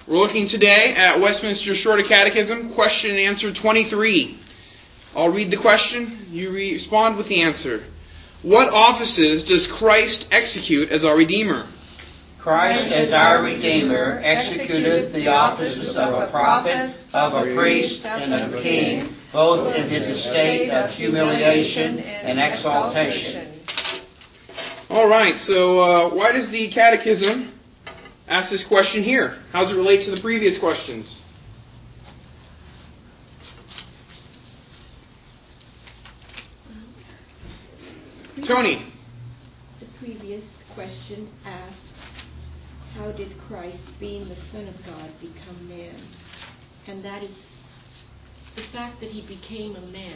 We're looking today at Westminster Shorter Catechism, question and answer 23. I'll read the question, you respond with the answer. What offices does Christ execute as our Redeemer? Christ, as our Redeemer, executeth the offices of a prophet, of a priest, and of a king, both in his estate of humiliation and exaltation. All right, so why does the Catechism ask this question here? How does it relate to the previous questions? Tony. The previous question asks, how did Christ, being the Son of God, become man? And that is the fact that he became a man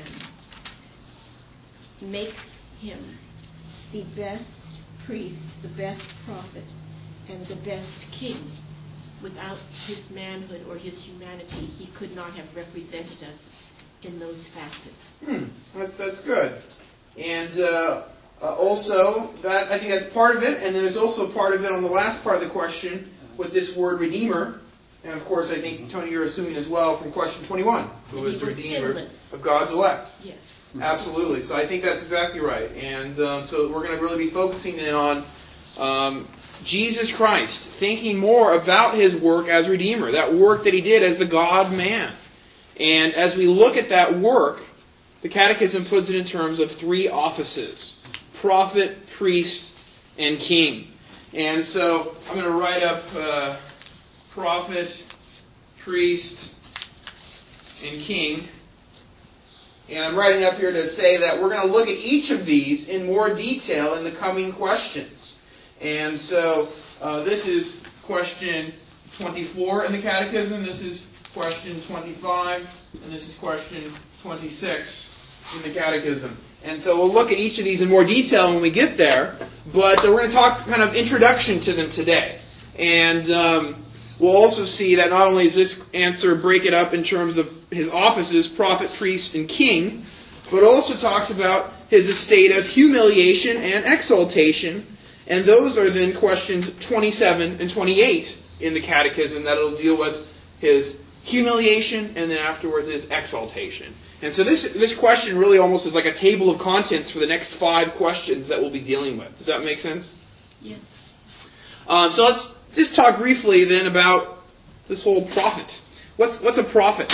makes him the best priest, the best prophet, and the best king. Without his manhood or his humanity, he could not have represented us in those facets. That's good. And also, I think that's part of it, and then there's also part of it on the last part of the question with this word Redeemer. And of course, I think, Tony, you're assuming as well from question 21, who is the Redeemer sinless. of God's elect. Yes. Absolutely. So I think that's exactly right. And so we're going to really be focusing in on Jesus Christ, thinking more about his work as Redeemer, that work that he did as the God-man. And as we look at that work, the Catechism puts it in terms of three offices: prophet, priest, and king. And so I'm going to write up prophet, priest, and king. And I'm writing up here to say that we're going to look at each of these in more detail in the coming questions. And so this is question 24 in the Catechism, this is question 25, and this is question 26 in the Catechism. And so we'll look at each of these in more detail when we get there, but we're going to talk kind of introduction to them today. And we'll also see that not only does this answer break it up in terms of his offices, prophet, priest, and king, but also talks about his estate of humiliation and exaltation. And those are then questions 27 and 28 in the Catechism that will deal with his humiliation and then afterwards his exaltation. And so this question really almost is like a table of contents for the next 5 questions that we'll be dealing with. Does that make sense? Yes. So let's just talk briefly then about this whole prophet. What's a prophet?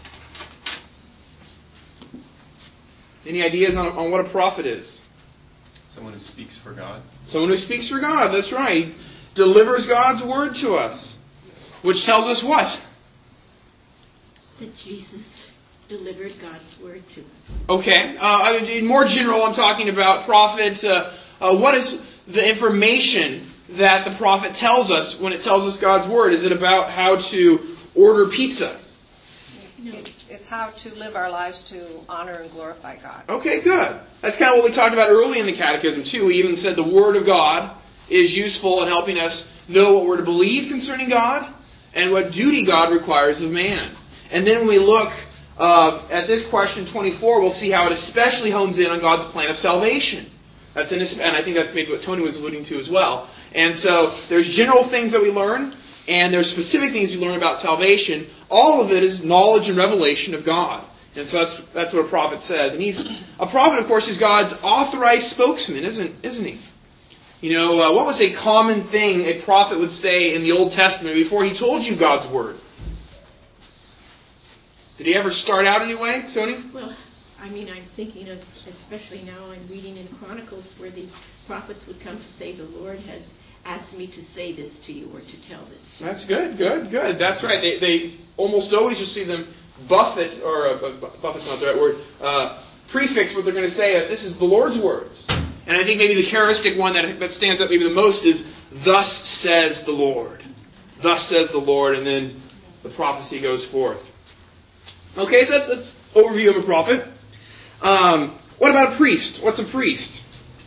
Any ideas on what a prophet is? Someone who speaks for God. Someone who speaks for God, that's right. He delivers God's word to us. Which tells us what? That Jesus delivered God's word to us. Okay. In more general, I'm talking about prophet. What is the information that the prophet tells us when it tells us God's word? Is it about how to order pizza? No. It's how to live our lives to honor and glorify God. Okay, good. That's kind of what we talked about early in the Catechism, too. We even said the Word of God is useful in helping us know what we're to believe concerning God and what duty God requires of man. And then when we look at this question 24, we'll see how it especially hones in on God's plan of salvation. And I think that's maybe what Tony was alluding to as well. And so there's general things that we learn, and there's specific things we learn about salvation. All of it is knowledge and revelation of God. And so that's what a prophet says. And a prophet, of course, is God's authorized spokesman, isn't he? You know, what was a common thing a prophet would say in the Old Testament before he told you God's word? Did he ever start out anyway, Tony? Well, I'm thinking of, especially now I'm reading in Chronicles, where the prophets would come to say, the Lord has asked me to say this to you or to tell this to you. That's good. That's right. They almost always just see them buffet's not the right word, prefix what they're going to say. This is the Lord's words. And I think maybe the charismatic one that stands up maybe the most is, thus says the Lord. Thus says the Lord, and then the prophecy goes forth. Okay, so that's overview of a prophet. What about a priest? What's a priest?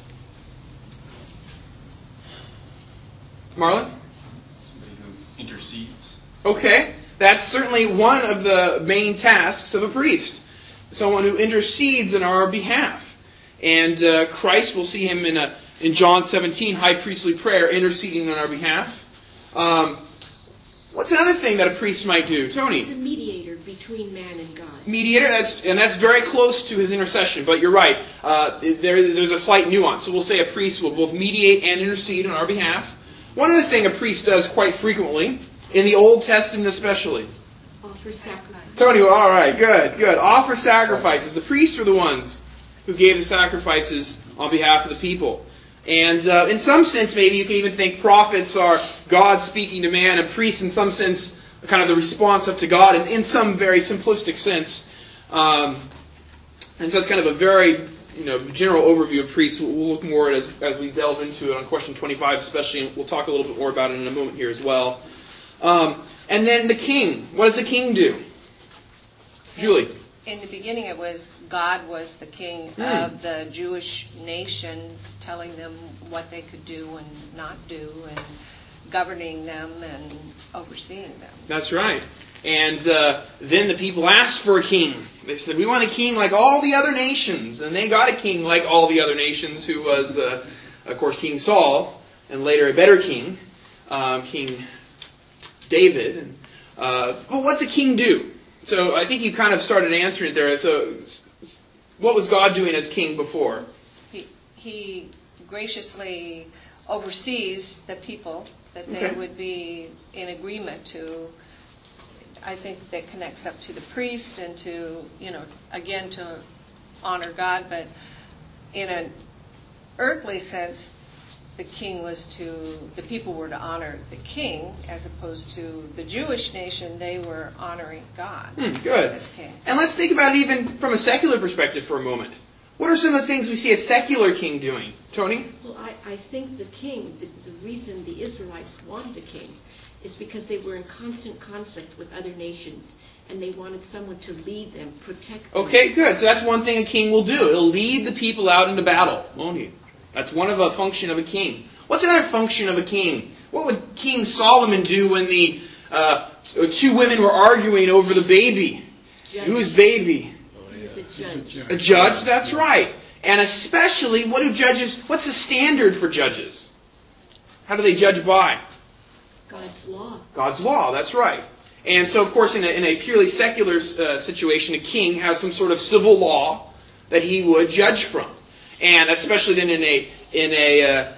Marlon? Somebody who intercedes. Okay, that's certainly one of the main tasks of a priest. Someone who intercedes on our behalf. And Christ, we'll see him in John 17, high priestly prayer, interceding on our behalf. What What's another thing that a priest might do? Tony? He's a mediator between man and God. Mediator, that's very close to his intercession, but you're right. There's a slight nuance. So we'll say a priest will both mediate and intercede on our behalf. One other thing a priest does quite frequently, in the Old Testament especially. Offer sacrifice. Tony, all right, good. Offer sacrifices. The priests were the ones who gave the sacrifices on behalf of the people. And in some sense, maybe you can even think prophets are God speaking to man, and priests in some sense kind of the response up to God, and in some very simplistic sense. And so it's kind of a very general overview of priests. We'll look more at it as we delve into it on question 25 especially, and we'll talk a little bit more about it in a moment here as well. And then the king. What does the king do? Julie. In the beginning, it was God was the king of the Jewish nation, telling them what they could do and not do, and governing them and overseeing them. That's right. And then the people asked for a king. They said, we want a king like all the other nations. And they got a king like all the other nations, who was, of course, King Saul, and later a better king, King David. But what's a king do? So I think you kind of started answering it there. So what was God doing as king before? He graciously oversees the people, that they would be in agreement to. I think that connects up to the priest and to, again, to honor God. But in an earthly sense, the people were to honor the king, as opposed to the Jewish nation. They were honoring God good. as king. And let's think about it even from a secular perspective for a moment. What are some of the things we see a secular king doing? Tony? Well, I think the king, the reason the Israelites wanted a king is because they were in constant conflict with other nations, and they wanted someone to lead them, protect them. Okay, good. So that's one thing a king will do. It'll lead the people out into battle, won't he? That's one of a function of a king. What's another function of a king? What would King Solomon do when the two women were arguing over the baby? Judge. Whose baby? He's a judge. A judge, that's right. And especially, what's the standard for judges? How do they judge by? God's law. God's law, that's right. And so, of course, in a purely secular situation, a king has some sort of civil law that he would judge from. And especially then in a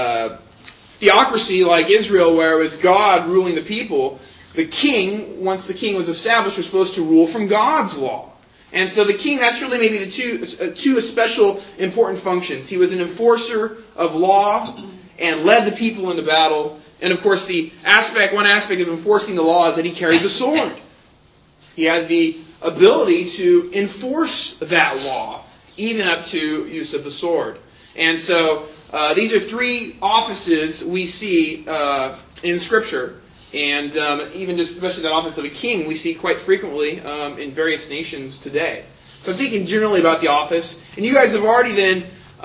theocracy like Israel, where it was God ruling the people, the king, once the king was established, was supposed to rule from God's law. And so the king, that's really maybe the two special important functions. He was an enforcer of law and led the people into battle. And of course, one aspect of enforcing the law is that he carried the sword. He had the ability to enforce that law, even up to use of the sword. And so these are three offices we see in Scripture. And even just especially that office of a king we see quite frequently in various nations today. So I'm thinking generally about the office. And you guys have already then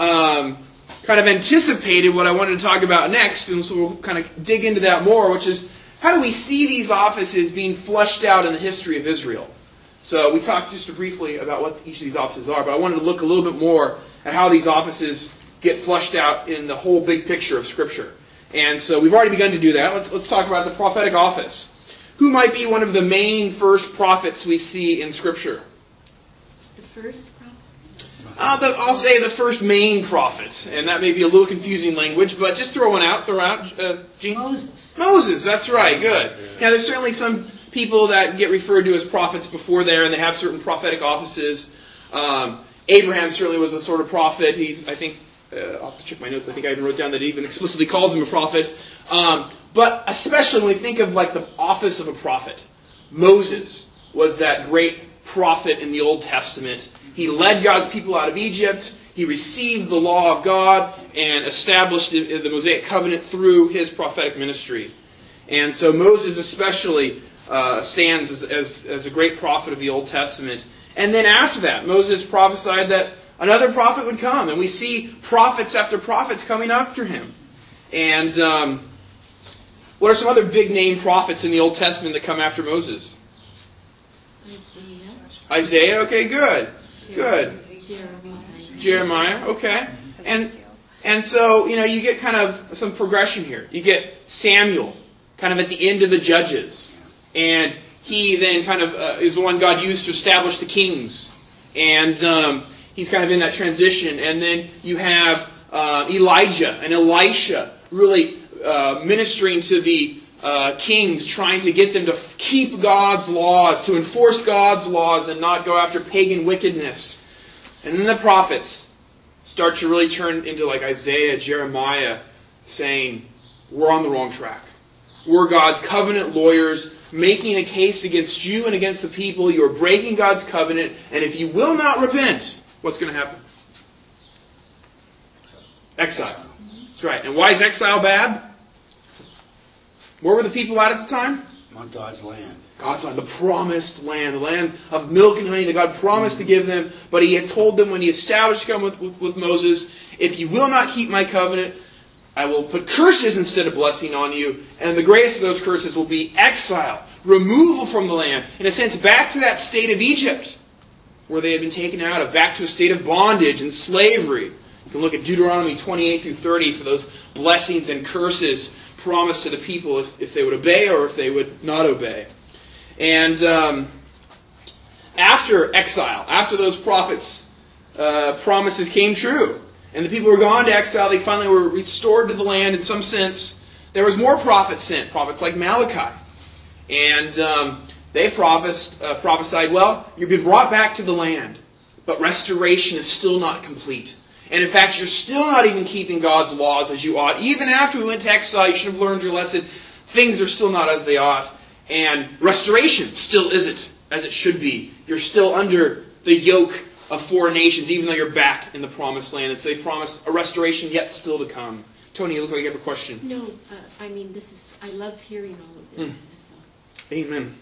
kind of anticipated what I wanted to talk about next. And so we'll kind of dig into that more, which is how do we see these offices being fleshed out in the history of Israel? So we talked just briefly about what each of these offices are, but I wanted to look a little bit more at how these offices get fleshed out in the whole big picture of Scripture. And so we've already begun to do that. Let's talk about the prophetic office. Who might be one of the main first prophets we see in Scripture? The first prophet? I'll say the first main prophet. And that may be a little confusing language, but just throw one out. Gene? Moses, that's right. Good. Now, there's certainly some people that get referred to as prophets before there, and they have certain prophetic offices. Abraham certainly was a sort of prophet. I'll have to check my notes. I think I even wrote down that he even explicitly calls him a prophet. But especially when we think of like the office of a prophet, Moses was that great prophet in the Old Testament. He led God's people out of Egypt. He received the law of God and established the Mosaic covenant through his prophetic ministry. And so Moses especially stands as a great prophet of the Old Testament. And then after that, Moses prophesied that another prophet would come. And we see prophets after prophets coming after him. And what are some other big name prophets in the Old Testament that come after Moses? Isaiah, okay, good. Good. Jeremiah, okay. And so, you get kind of some progression here. You get Samuel, kind of at the end of the Judges. And he then kind of is the one God used to establish the kings. And he's kind of in that transition. And then you have Elijah and Elisha really ministering to the kings, trying to get them to keep God's laws, to enforce God's laws and not go after pagan wickedness. And then the prophets start to really turn into like Isaiah, Jeremiah, saying, we're on the wrong track. We're God's covenant lawyers, making a case against you and against the people. You are breaking God's covenant, and if you will not repent, what's going to happen? Exile. That's right. And why is exile bad? Where were the people at the time? On God's land. God's land, the promised land, the land of milk and honey that God promised to give them. But He had told them when He established covenant with Moses, if you will not keep my covenant, I will put curses instead of blessing on you. And the greatest of those curses will be exile, removal from the land. In a sense, back to that state of Egypt, where they had been taken out of, back to a state of bondage and slavery. You can look at Deuteronomy 28 through 30 for those blessings and curses promised to the people if they would obey or if they would not obey. And after exile, after those prophets' promises came true, and the people were gone to exile, they finally were restored to the land in some sense, there was more prophets sent, prophets like Malachi. And they prophesied, well, you've been brought back to the land, but restoration is still not complete. And in fact, you're still not even keeping God's laws as you ought. Even after we went to exile, you should have learned your lesson. Things are still not as they ought. And restoration still isn't as it should be. You're still under the yoke of foreign nations, even though you're back in the promised land. And so they promised a restoration yet still to come. Tony, you look like you have a question. No, I love hearing all of this. That's all. Amen.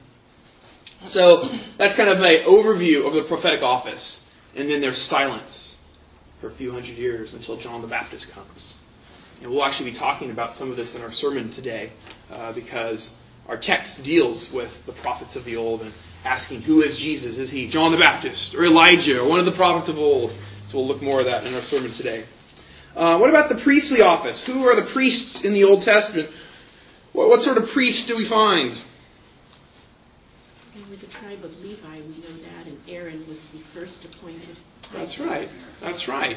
So that's kind of an overview of the prophetic office. And then there's silence for a few hundred years until John the Baptist comes. And we'll actually be talking about some of this in our sermon today because our text deals with the prophets of the old and asking, who is Jesus? Is he John the Baptist or Elijah or one of the prophets of old? So we'll look more at that in our sermon today. What about the priestly office? Who are the priests in the Old Testament? What sort of priests do we find? And with the tribe of Levi, we know that, and Aaron was the first appointed. That's right. That's right.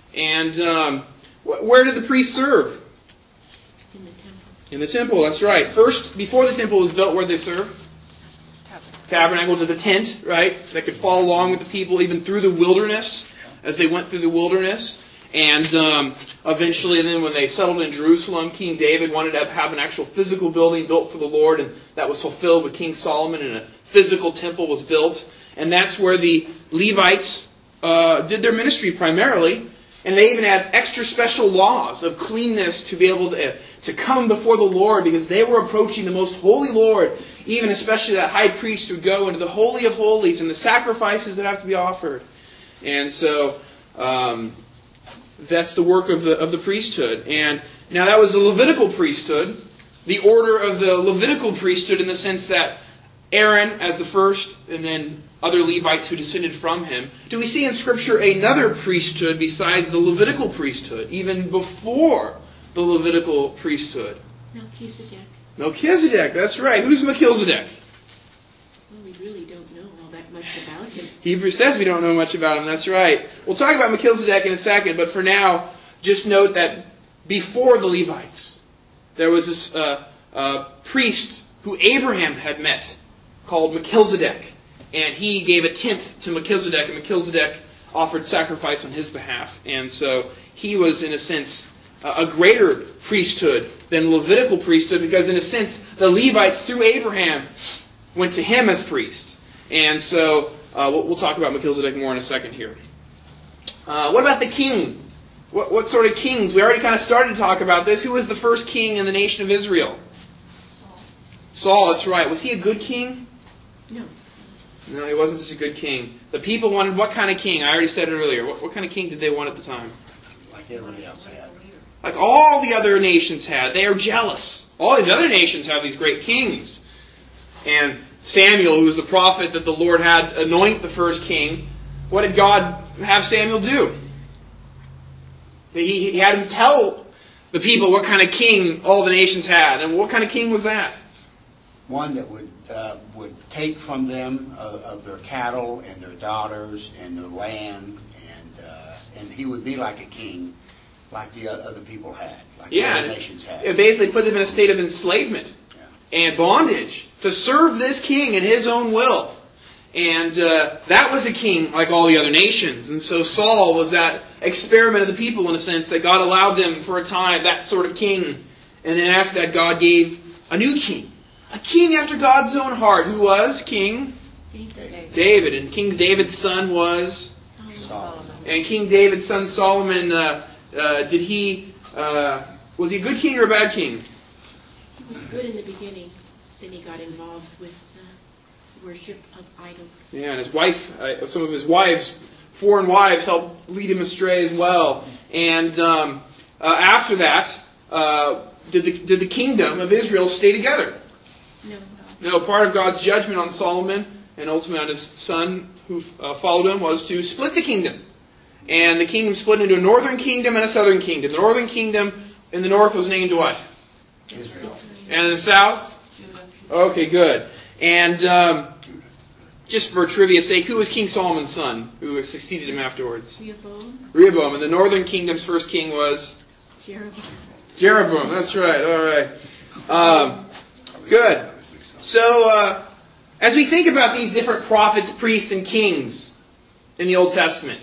And where did the priests serve? In the temple. In the temple, that's right. First, before the temple was built, where did they serve? Tabernacle to the tent, right? That could follow along with the people even through the wilderness, as they went through the wilderness. And eventually, then when they settled in Jerusalem, King David wanted to have an actual physical building built for the Lord, and that was fulfilled with King Solomon, and a physical temple was built. And that's where the Levites did their ministry primarily. And they even had extra special laws of cleanness to be able to come before the Lord because they were approaching the most holy Lord, even especially that high priest who would go into the Holy of Holies and the sacrifices that have to be offered. And so that's the work of the priesthood. And now that was the Levitical priesthood, the order of the Levitical priesthood in the sense that Aaron as the first, and then other Levites who descended from him. Do we see in Scripture another priesthood besides the Levitical priesthood, even before the Levitical priesthood? Melchizedek. Melchizedek, that's right. Who's Melchizedek? Well, we really don't know all that much about him. Hebrews says we don't know much about him, that's right. We'll talk about Melchizedek in a second, but for now, just note that before the Levites, there was this priest who Abraham had met called Melchizedek. And he gave a tenth to Melchizedek, and Melchizedek offered sacrifice on his behalf. And so he was, in a sense, a greater priesthood than Levitical priesthood, because in a sense, the Levites, through Abraham, went to him as priest. And so we'll talk about Melchizedek more in a second here. What about the king? What sort of kings? We already kind of started to talk about this. Who was the first king in the nation of Israel? Saul, that's right. Was he a good king? No. No, he wasn't such a good king. The people wanted what kind of king? I already said it earlier. What kind of king did they want at the time? Like everybody else had. Like all the other nations had. They are jealous. All these other nations have these great kings. And Samuel, who was the prophet that the Lord had anoint the first king, what did God have Samuel do? He had him tell the people what kind of king all the nations had. And what kind of king was that? one that would take from them of their cattle and their daughters and their land, and he would be like a king, like the other people had, like the other nations had. It basically put them in a state of enslavement and bondage to serve this king in his own will. And that was a king like all the other nations. And so Saul was that experiment of the people, in a sense, that God allowed them for a time, that sort of king. And then after that, God gave a new king. A king after God's own heart, who was King David. And King David's son was Solomon. And King David's son Solomon, was he a good king or a bad king? He was good in the beginning. Then he got involved with the worship of idols. Yeah, and his wife, some of his wives, foreign wives, helped lead him astray as well. And after that, did the kingdom of Israel stay together? No, part of God's judgment on Solomon and ultimately on his son who followed him was to split the kingdom. And the kingdom split into a northern kingdom and a southern kingdom. The northern kingdom in the north was named what? Israel. And in the south? Judah. Okay, good. And just for trivia's sake, who was King Solomon's son who succeeded him afterwards? Rehoboam. And the northern kingdom's first king was? Jeroboam. That's right. All right. Good. So, as we think about these different prophets, priests, and kings in the Old Testament,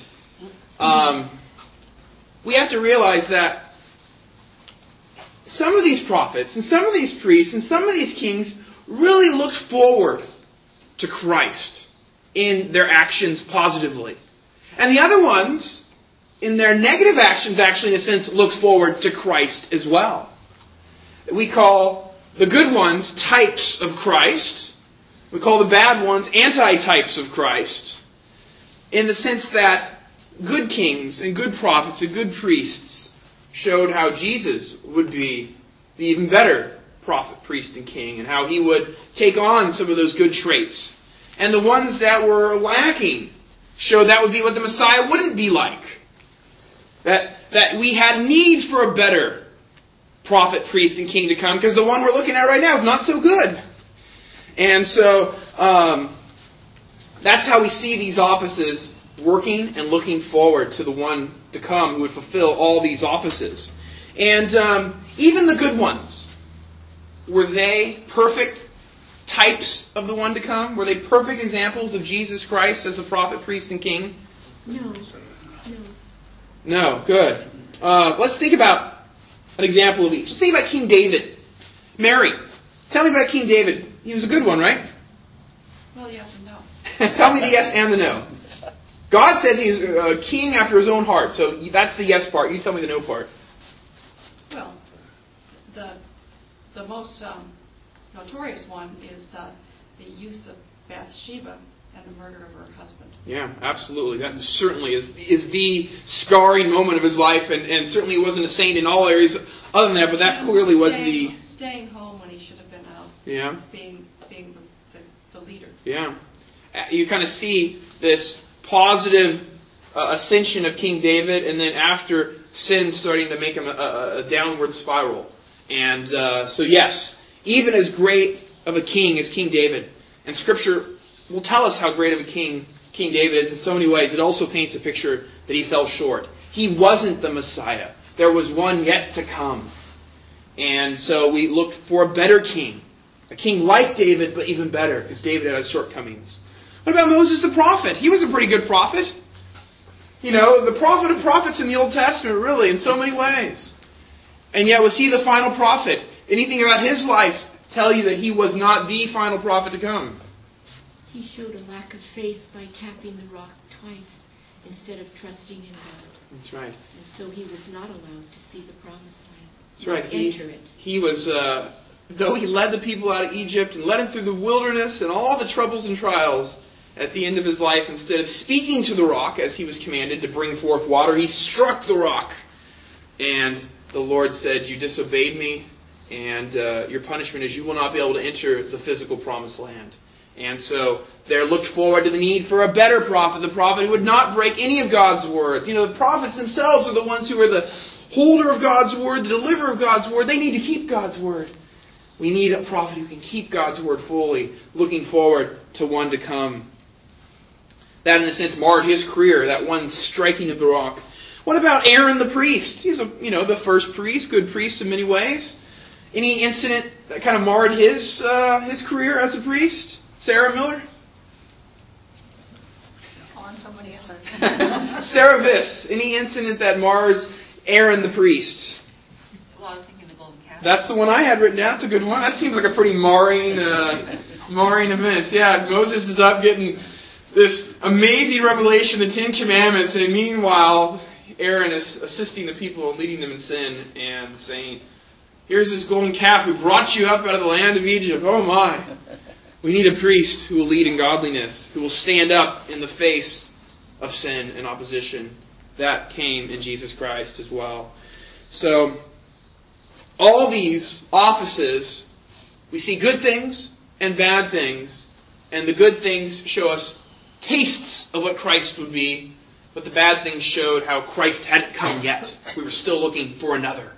we have to realize that some of these prophets, and some of these priests, and some of these kings really looked forward to Christ in their actions positively. And the other ones, in their negative actions, actually, in a sense, looked forward to Christ as well. We call the good ones types of Christ. We call the bad ones anti-types of Christ. In the sense that good kings and good prophets and good priests showed how Jesus would be the even better prophet, priest, and king, and how he would take on some of those good traits. And the ones that were lacking showed that would be what the Messiah wouldn't be like. That we had need for a better prophet, priest, and king to come, because the one we're looking at right now is not so good. And so, that's how we see these offices working and looking forward to the one to come who would fulfill all these offices. And even the good ones, were they perfect types of the one to come? Were they perfect examples of Jesus Christ as a prophet, priest, and king? No, good. Let's think about an example of each. Let's think about King David. Mary, tell me about King David. He was a good one, right? Well, yes and no. Tell me the yes and the no. God says he's a king after his own heart, so that's the yes part. You tell me the no part. Well, the most notorious one is the use of Bathsheba and the murder of her husband. Yeah, absolutely. That certainly is the scarring moment of his life, and certainly he wasn't a saint in all areas other than that, but that clearly was the... Staying home when he should have been out. Yeah. Being the leader. Yeah. You kind of see this positive ascension of King David, and then after sin starting to make him a downward spiral. And so yes, even as great of a king as King David, and Scripture will tell us how great of a king King David is in so many ways, it also paints a picture that he fell short. He wasn't the Messiah. There was one yet to come. And so we looked for a better king. A king like David, but even better, because David had shortcomings. What about Moses the prophet? He was a pretty good prophet. You know, the prophet of prophets in the Old Testament, really, in so many ways. And yet, was he the final prophet? Anything about his life tell you that he was not the final prophet to come? He showed a lack of faith by tapping the rock twice instead of trusting in God. That's right. And so he was not allowed to see the promised land. That's right. Enter it. He was, though he led the people out of Egypt and led them through the wilderness and all the troubles and trials, at the end of his life, instead of speaking to the rock as he was commanded to bring forth water, he struck the rock. And the Lord said, "You disobeyed me, and your punishment is you will not be able to enter the physical promised land." And so there looked forward to the need for a better prophet, the prophet who would not break any of God's words. You know, the prophets themselves are the ones who are the holder of God's word, the deliverer of God's word. They need to keep God's word. We need a prophet who can keep God's word fully, looking forward to one to come. That, in a sense, marred his career, that one striking of the rock. What about Aaron the priest? He's the first priest, good priest in many ways. Any incident that kind of marred his career as a priest? Sarah Miller? On somebody else. Sarah Viss, any incident that mars Aaron the priest? Well, I was thinking the golden calf. That's the one I had written down. That's a good one. That seems like a pretty marring event. Yeah, Moses is up getting this amazing revelation, the Ten Commandments, and meanwhile, Aaron is assisting the people and leading them in sin and saying, here's this golden calf who brought you up out of the land of Egypt. Oh my. We need a priest who will lead in godliness, who will stand up in the face of sin and opposition. That came in Jesus Christ as well. So, all these offices, we see good things and bad things, and the good things show us tastes of what Christ would be, but the bad things showed how Christ hadn't come yet. We were still looking for another.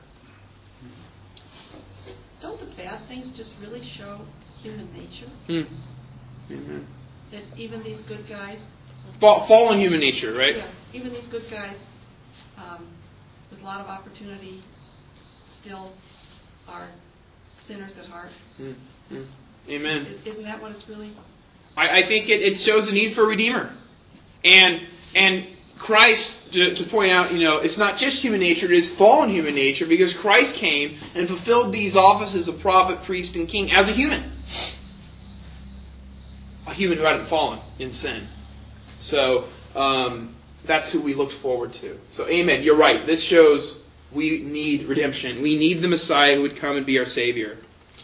Don't the bad things just really show human nature? Amen. That even these good guys, Fallen human nature, right? yeah, even these good guys with a lot of opportunity still are sinners at heart. Amen. Isn't that what it's really? I think it shows the need for a Redeemer. And Christ, to point out, it's not just human nature, it is fallen human nature, because Christ came and fulfilled these offices of prophet, priest, and king as a human. A human who hadn't fallen in sin. So, that's who we looked forward to. So, amen, you're right. This shows we need redemption. We need the Messiah who would come and be our Savior.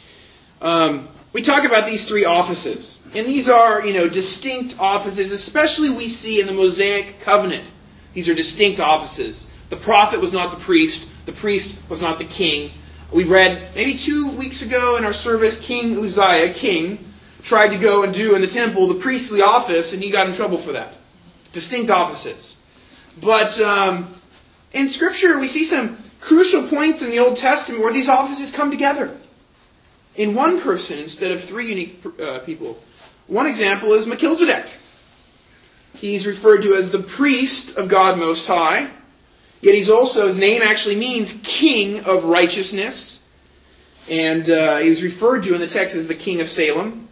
We talk about these three offices. And these are, distinct offices, especially we see in the Mosaic covenant. These are distinct offices. The prophet was not the priest was not the king. We read maybe 2 weeks ago in our service, King Uzziah, tried to go and do in the temple the priestly office, and he got in trouble for that. Distinct offices. But in Scripture, we see some crucial points in the Old Testament where these offices come together in one person instead of three unique people. One example is Melchizedek. He's referred to as the priest of God Most High. Yet his name actually means King of Righteousness. And he was referred to in the text as the King of Salem.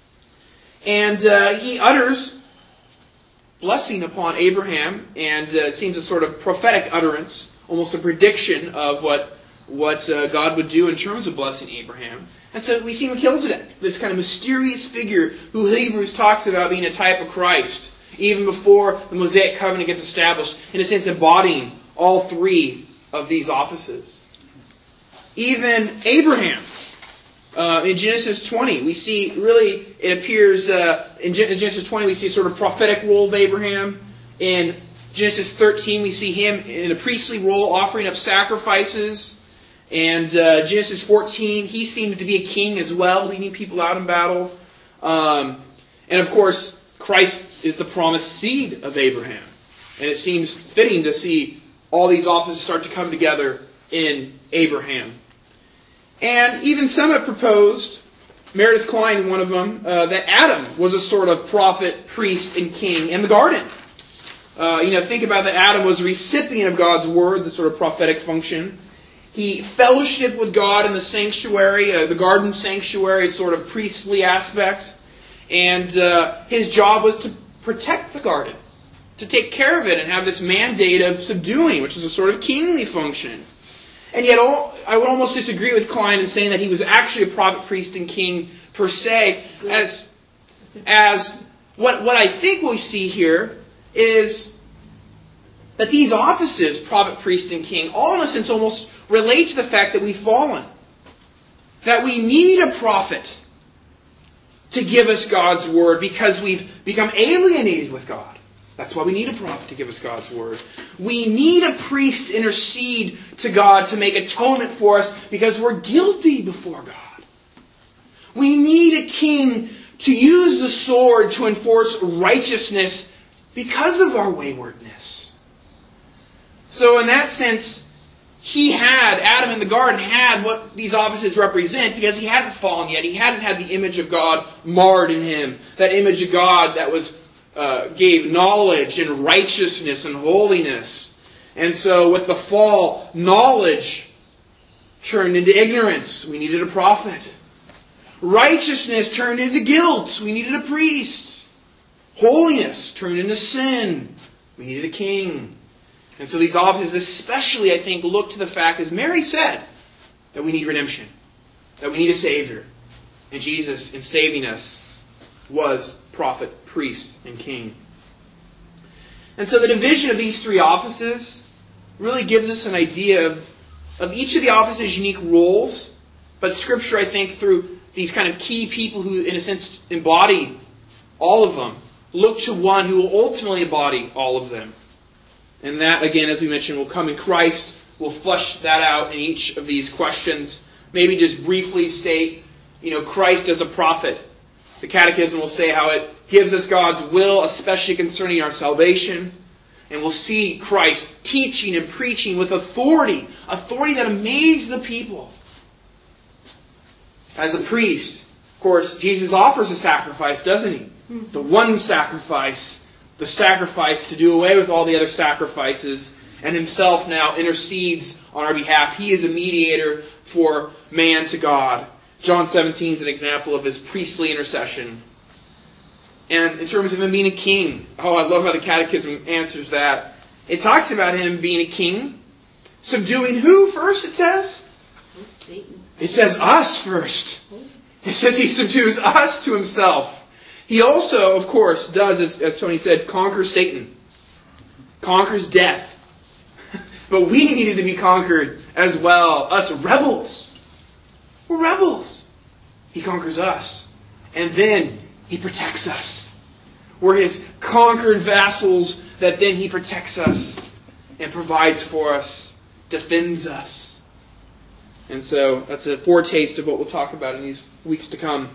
And he utters blessing upon Abraham, and it seems a sort of prophetic utterance, almost a prediction of what God would do in terms of blessing Abraham. And so we see Melchizedek, this kind of mysterious figure who Hebrews talks about being a type of Christ, even before the Mosaic covenant gets established, in a sense embodying all three of these offices. Even Abraham, in Genesis 20, we see, really, it appears, in Genesis 20, we see a sort of prophetic role of Abraham. In Genesis 13, we see him in a priestly role, offering up sacrifices. And Genesis 14, he seems to be a king as well, leading people out in battle. And of course, Christ is the promised seed of Abraham. And it seems fitting to see all these offices start to come together in Abraham. And even some have proposed, Meredith Klein, one of them, that Adam was a sort of prophet, priest, and king in the garden. Think about that Adam was a recipient of God's word, the sort of prophetic function. He fellowshiped with God in the sanctuary, the garden sanctuary, sort of priestly aspect. And his job was to protect the garden, to take care of it and have this mandate of subduing, which is a sort of kingly function. And yet I would almost disagree with Klein in saying that he was actually a prophet, priest, and king per se, as what I think we see here is that these offices, prophet, priest, and king, all in a sense almost relate to the fact that we've fallen. That we need a prophet to give us God's word because we've become alienated with God. That's why we need a prophet to give us God's word. We need a priest to intercede to God to make atonement for us because we're guilty before God. We need a king to use the sword to enforce righteousness because of our waywardness. So in that sense, Adam in the garden had what these offices represent because he hadn't fallen yet. He hadn't had the image of God marred in him. That image of God that gave knowledge and righteousness and holiness. And so with the fall, knowledge turned into ignorance. We needed a prophet. Righteousness turned into guilt. We needed a priest. Holiness turned into sin. We needed a king. And so these offices especially, I think, look to the fact, as Mary said, that we need redemption. That we need a Savior. And Jesus, in saving us, was prophet, priest, and king. And so the division of these three offices really gives us an idea of each of the offices' unique roles. But Scripture, I think, through these kind of key people who, in a sense, embody all of them, look to one who will ultimately embody all of them. And that, again, as we mentioned, will come in Christ. We'll flesh that out in each of these questions. Maybe just briefly state, Christ as a prophet. The Catechism will say how it gives us God's will, especially concerning our salvation. And we'll see Christ teaching and preaching with authority. Authority that amazed the people. As a priest, of course, Jesus offers a sacrifice, doesn't he? The one sacrifice. The sacrifice to do away with all the other sacrifices, and himself now intercedes on our behalf. He is a mediator for man to God. John 17 is an example of his priestly intercession. And in terms of him being a king, I love how the Catechism answers that. It talks about him being a king, subduing who first, it says? Satan. It says us first. It says he subdues us to himself. He also, of course, does, as Tony said, conquer Satan. Conquers death. But we needed to be conquered as well. Us rebels. We're rebels. He conquers us. And then he protects us. We're his conquered vassals that then he protects us and provides for us, defends us. And so that's a foretaste of what we'll talk about in these weeks to come.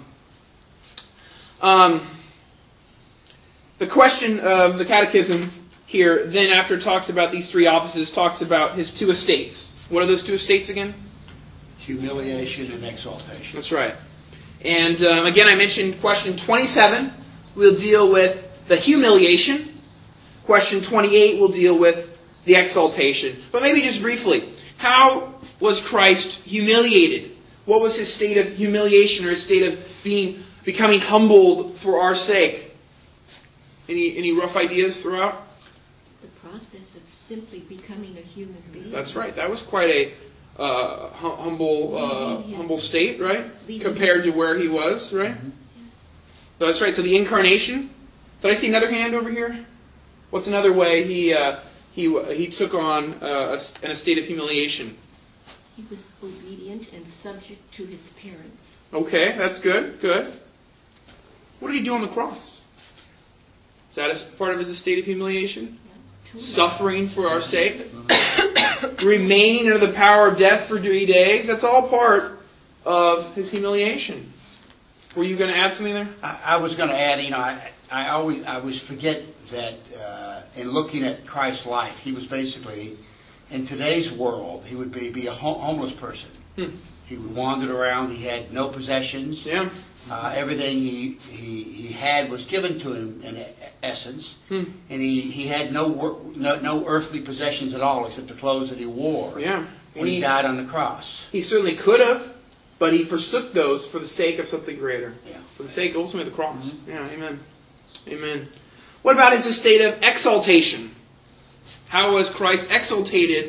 The question of the Catechism here, then after it talks about these three offices, talks about his two estates. What are those two estates again? Humiliation and exaltation. That's right. And again, I mentioned question 27 will deal with the humiliation. Question 28 will deal with the exaltation. But maybe just briefly, how was Christ humiliated? What was his state of humiliation or his state of becoming humbled for our sake? Any rough ideas throughout? The process of simply becoming a human being. That's right. That was quite a humble state, right? Compared to where he was, right? Yes. That's right. So the incarnation. Did I see another hand over here? What's another way he took on an estate of humiliation? He was obedient and subject to his parents. Okay, that's good. Good. What did he do on the cross? Is that a part of his estate of humiliation? Yeah, Suffering for our sake? Remaining under the power of death for 3 days? That's all part of his humiliation. Were you going to add something there? I was going to add, I always forget that in looking at Christ's life, he was basically, in today's world, he would be a homeless person. He wandered around. He had no possessions. Yeah. Everything he had was given to him in essence, and he had no earthly possessions at all except the clothes that he wore. Yeah. When he died on the cross. He certainly could have, but he forsook those for the sake of something greater. Yeah. For the sake, ultimately, of the cross. Mm-hmm. Yeah. Amen. Amen. What about his estate of exaltation? How was Christ exalted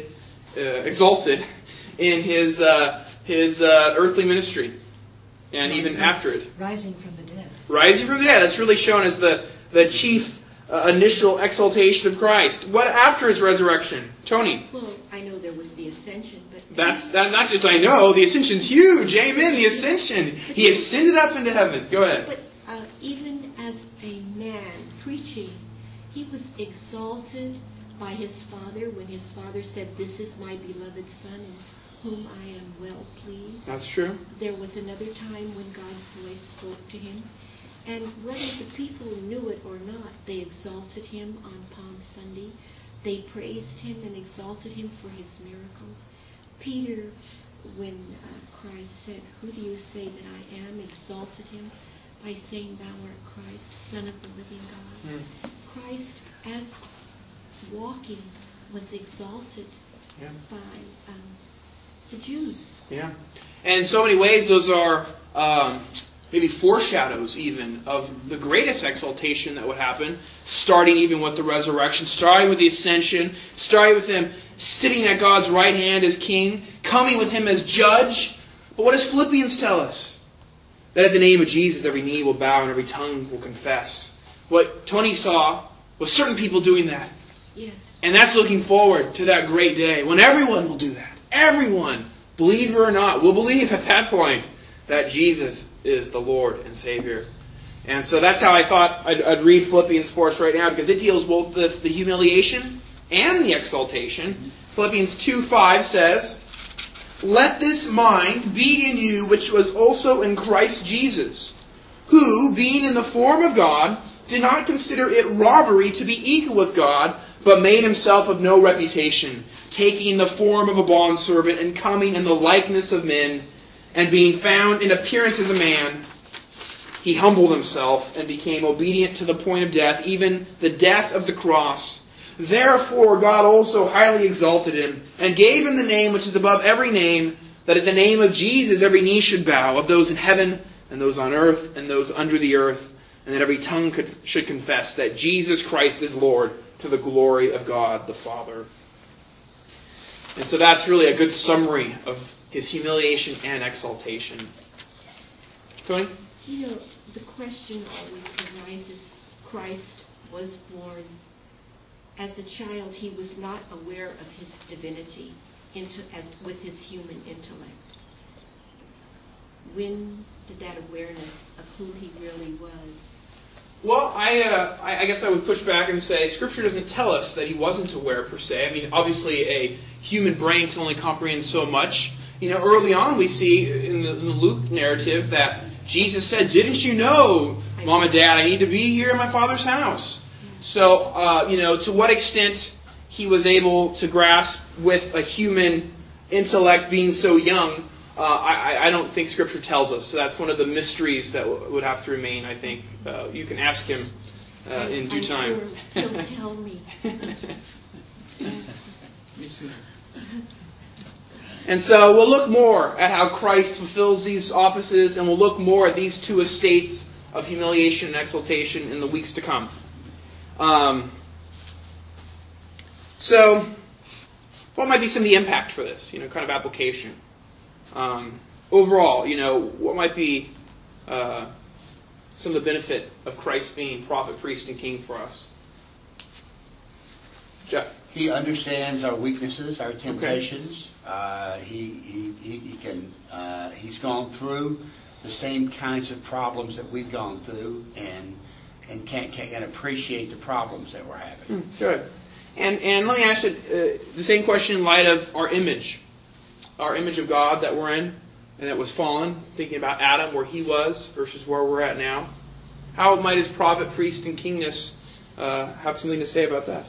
in his earthly ministry, and even after it? Rising from the dead. Rising from the dead. That's really shown as the chief initial exaltation of Christ. What after his resurrection? Tony? Well, I know there was the ascension, but... That's not just I know. The ascension's huge. Amen. The ascension. He ascended up into heaven. Go ahead. But even as a man preaching, he was exalted by his Father when his Father said, "This is my beloved Son in whom I am well pleased." That's true. There was another time when God's voice spoke to him. And whether the people knew it or not, they exalted him on Palm Sunday. They praised him and exalted him for his miracles. Peter, when Christ said, "Who do you say that I am?" exalted him by saying, "Thou art Christ, Son of the living God." Christ, as walking, was exalted by the Jews. Yeah. And in so many ways, those are maybe foreshadows even of the greatest exaltation that would happen, starting even with the resurrection, starting with the ascension, starting with Him sitting at God's right hand as King, coming with Him as Judge. But what does Philippians tell us? That at the name of Jesus, every knee will bow and every tongue will confess. What Tony saw was certain people doing that. Yes. And that's looking forward to that great day when everyone will do that. Everyone, believer or not, will believe at that point that Jesus is the Lord and Savior. And so that's how I thought I'd read Philippians for us right now, because it deals both with the humiliation and the exaltation. Philippians 2:5 says, "Let this mind be in you which was also in Christ Jesus, who, being in the form of God, did not consider it robbery to be equal with God, but made Himself of no reputation, taking the form of a bondservant and coming in the likeness of men, and being found in appearance as a man, He humbled Himself and became obedient to the point of death, even the death of the cross. Therefore God also highly exalted Him, and gave Him the name which is above every name, that at the name of Jesus every knee should bow, of those in heaven, and those on earth, and those under the earth, and that every tongue should confess that Jesus Christ is Lord, to the glory of God the Father." And so that's really a good summary of His humiliation and exaltation. Tony? You know, the question always arises, Christ was born as a child. He was not aware of His divinity with His human intellect. When did that awareness of who He really was? Well, I guess I would push back and say Scripture doesn't tell us that He wasn't aware per se. I mean, obviously a human brain can only comprehend so much. You know, early on we see in the Luke narrative that Jesus said, "Didn't you know, Mom and Dad, I need to be here in my Father's house?" So, to what extent He was able to grasp with a human intellect being so young, I don't think Scripture tells us. So that's one of the mysteries that would have to remain, I think. You can ask Him in due time. I'm sure He'll tell me. And so we'll look more at how Christ fulfills these offices, and we'll look more at these two estates of humiliation and exaltation in the weeks to come. So, what might be some of the impact for this, kind of application? Overall, what might be some of the benefit of Christ being prophet, priest, and king for us? Jeff? He understands our weaknesses, our temptations. He's gone through the same kinds of problems that we've gone through, and can appreciate the problems that we're having. Good. And let me ask you the same question in light of our image of God that we're in, and that was fallen. Thinking about Adam, where he was versus where we're at now. How might his prophet, priest, and kingness have something to say about that?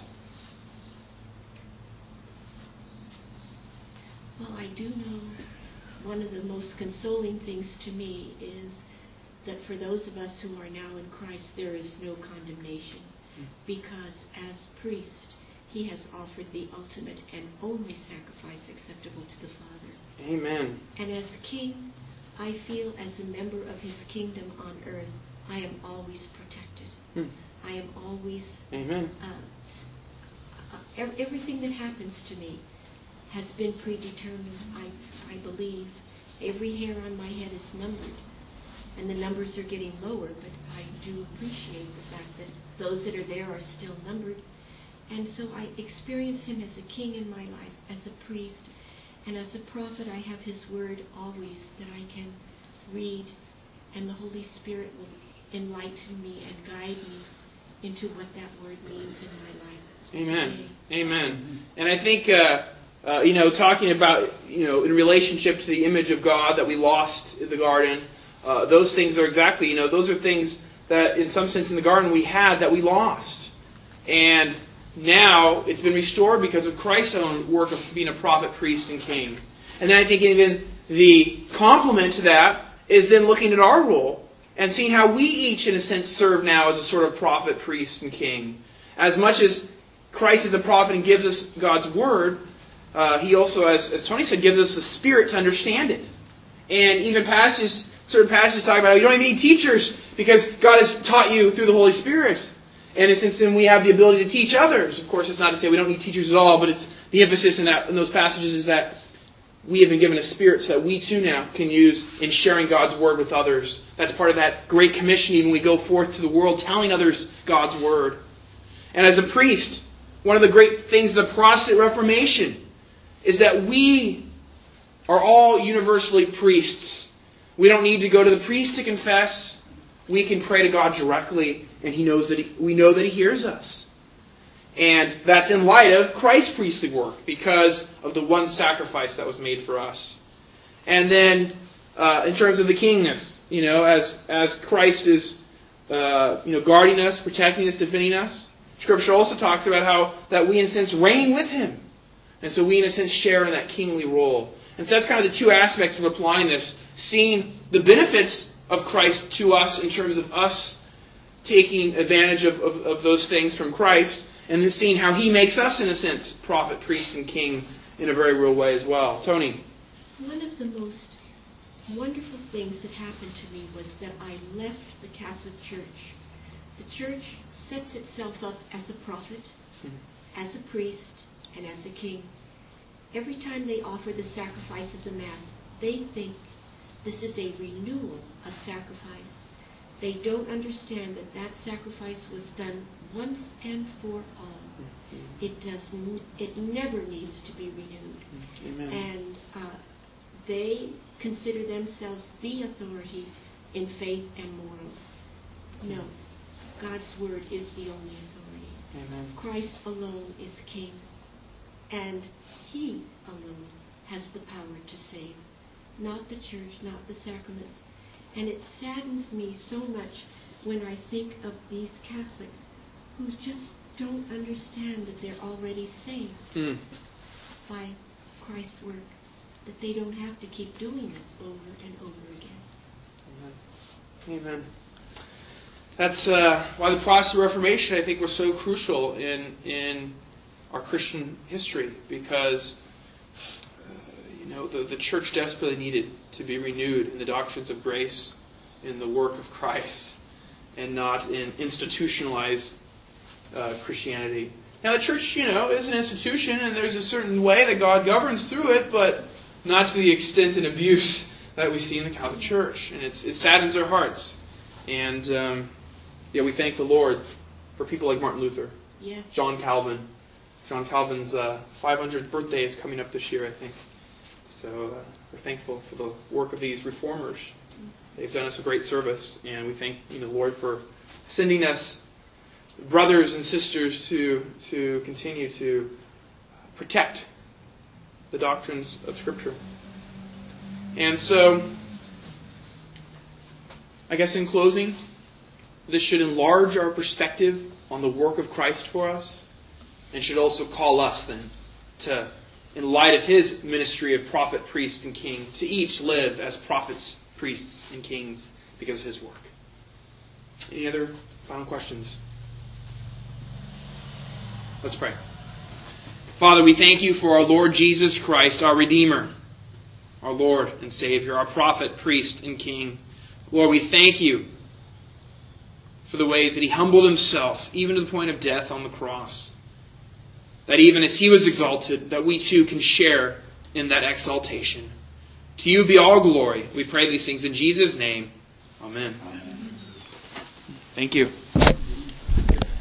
Well, I do know one of the most consoling things to me is that for those of us who are now in Christ, there is no condemnation. Because as priest, He has offered the ultimate and only sacrifice acceptable to the Father. Amen. And as king, I feel as a member of His kingdom on earth, I am always protected. I am always... Amen. Everything that happens to me has been predetermined. I believe every hair on my head is numbered, and the numbers are getting lower, but I do appreciate the fact that those that are there are still numbered. And so I experience Him as a king in my life, as a priest, and as a prophet. I have His word always that I can read, and the Holy Spirit will enlighten me and guide me into what that word means in my life. Amen. Today. Amen. And I think, talking about, in relationship to the image of God that we lost in the garden, those things are exactly, those are things that in some sense in the garden we had that we lost. And now it's been restored because of Christ's own work of being a prophet, priest, and king. And then I think even the complement to that is then looking at our role and seeing how we each, in a sense, serve now as a sort of prophet, priest, and king. As much as Christ is a prophet and gives us God's Word, He also, as Tony said, gives us the Spirit to understand it. And even certain passages talk about how you don't even need teachers because God has taught you through the Holy Spirit. And in a sense, then we have the ability to teach others. Of course, it's not to say we don't need teachers at all, but it's the emphasis in those passages is that we have been given a Spirit so that we too now can use in sharing God's Word with others. That's part of that Great Commission, even when we go forth to the world telling others God's Word. And as a priest, one of the great things of the Protestant Reformation is that we are all universally priests. We don't need to go to the priest to confess. We can pray to God directly, and we know that He hears us. And that's in light of Christ's priestly work, because of the one sacrifice that was made for us. And then, in terms of the kingness, as Christ is, guarding us, protecting us, defending us, Scripture also talks about how that we, in a sense, reign with Him. And so we, in a sense, share in that kingly role. And so that's kind of the two aspects of applying this. Seeing the benefits of Christ to us in terms of us taking advantage of those things from Christ. And then seeing how He makes us, in a sense, prophet, priest, and king in a very real way as well. Tony? One of the most wonderful things that happened to me was that I left the Catholic Church. The Church sets itself up as a prophet, as a priest, and as a king. Every time they offer the sacrifice of the Mass, they think this is a renewal of sacrifice. They don't understand that that sacrifice was done once and for all. It never needs to be renewed. Amen. And they consider themselves the authority in faith and morals. No, God's Word is the only authority. Amen. Christ alone is King. And He alone has the power to save. Not the church, not the sacraments. And it saddens me so much when I think of these Catholics who just don't understand that they're already saved by Christ's work, that they don't have to keep doing this over and over again. Amen. That's why the Protestant Reformation, I think, was so crucial in our Christian history, because the church desperately needed to be renewed in the doctrines of grace, in the work of Christ, and not in institutionalized Christianity. Now, the church, is an institution, and there's a certain way that God governs through it, but not to the extent and abuse that we see in the Catholic Church. And it saddens our hearts. And we thank the Lord for people like Martin Luther, Yes. John Calvin. John Calvin's 500th birthday is coming up this year, I think. So we're thankful for the work of these reformers. They've done us a great service, and we thank the Lord for sending us brothers and sisters to continue to protect the doctrines of Scripture. And so, I guess in closing, this should enlarge our perspective on the work of Christ for us, and should also call us then to, in light of His ministry of prophet, priest, and king, to each live as prophets, priests, and kings because of His work. Any other final questions? Let's pray. Father, we thank You for our Lord Jesus Christ, our Redeemer, our Lord and Savior, our prophet, priest, and king. Lord, we thank You for the ways that He humbled Himself, even to the point of death on the cross. That even as He was exalted, that we too can share in that exaltation. To You be all glory. We pray these things in Jesus' name. Amen. Thank you.